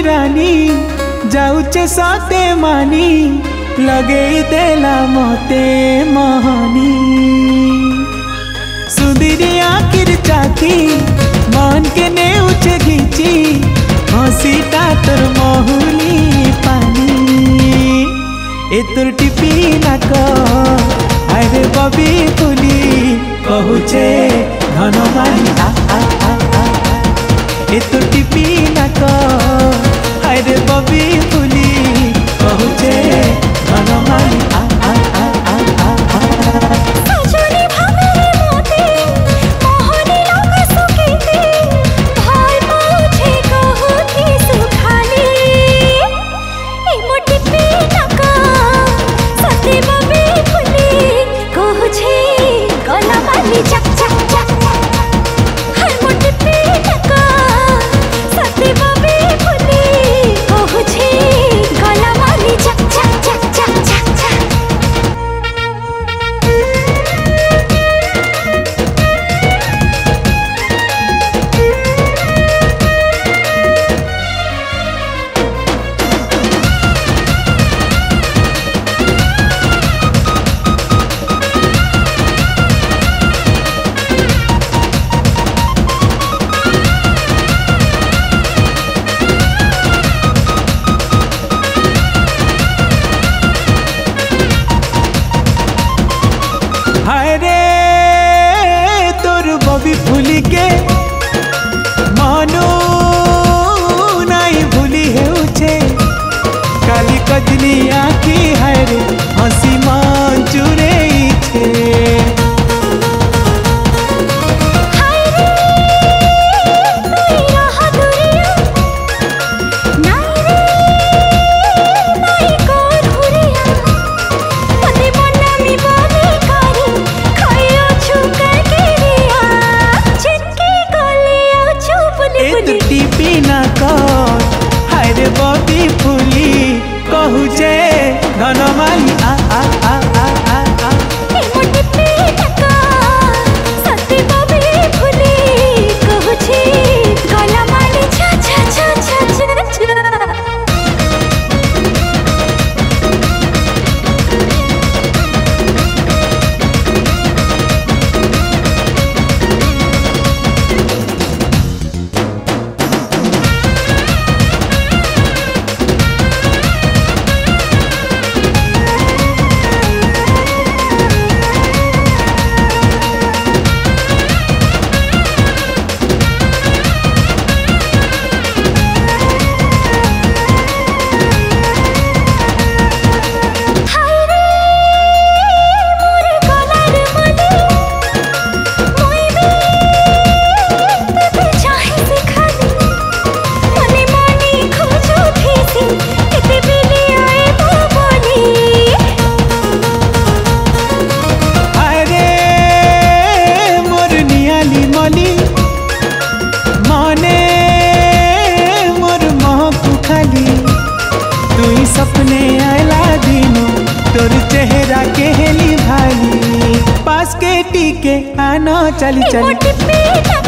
रानी जाऊचे साथे मानी लगे देला मोते मोहनी सुंदरी आखिर चाकी मन के ने उचे घीची हसीटा तोर महुली पानी ए तोर टिपी नाक आरे बबी फुली कहूचे धनमानी आ आ आ आ ए तोर टिपी नाक आरे बबी फुली कहूचे धनमानी आ आ आ आ आ सजनी भावेरे मोते मोहनी लोक सुखीते भाई मुझे कहूथी सुखाली ए मोटी पीनका सती बबी फुली कहूछे गला माली चक चक चक हर मोटी पीनका सती बबी फुली कहूछे गला माली चक चक चक चक चक चक हाय रे तोर बबी फुली के मनो नहीं भूली हेउछे काली कजली आखी हाय रे हसी मन चुरे छे हाय रे तोई रहा दुरिया नाई रे नाई कोर हुरिया पति मनमी बबी करी खयो छुकर के रिया चिनके गलिया चुपली ए बुली तो टिपी ना कर हाय रे बबी फुली कहूचे धनमाली आ आ आ आ आ आ ए मोटी पीनका सती बबी फुली कहूछे गला माली छा छा छा छा छा छा हाय रे मोरे गलार मली मोई भी तते चाहे सिखानी मने मने खोजो थीसी एते बिली आए बोली हाय रे मोर नियाली मली मने मोर महकू खाली तुई सपने आयला दिनो तोर चेहरा के हेली भाली पास के टीके आना चली ए चली मोटी पीनका